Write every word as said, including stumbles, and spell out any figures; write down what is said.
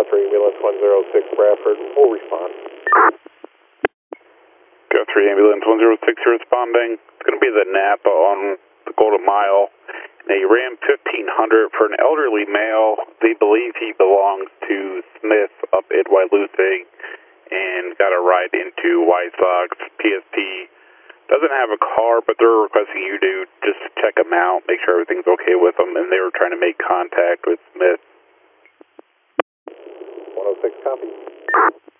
three, ambulance one zero six Bradford, will respond. Go three, ambulance one zero six, you're responding. It's going to be the Napa on the Golden Mile. A Ram fifteen hundred for an elderly male. They believe he belongs to Smith up in Wailusa and got a ride into White Sox. P S P doesn't have a car, but they're requesting you to just check them out, make sure everything's okay with them, and they were trying to make contact with Smith. one oh six, copy.